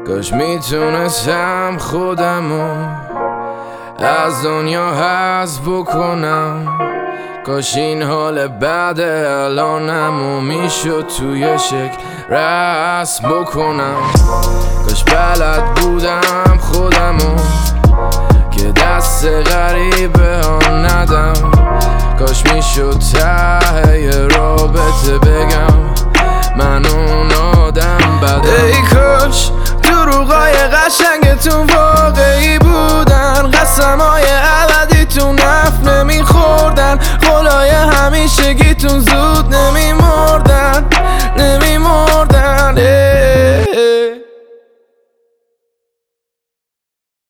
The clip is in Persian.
کاش میتونستم خودمو از دنیا حذف بکنم. کاش این حال بعد الانمو میشد توی شکل رسم بکنم. کاش بلد بودم خودمو که دست غریبه ها ندم. کاش میشد ته رابطه بگم من اون آدم بدم.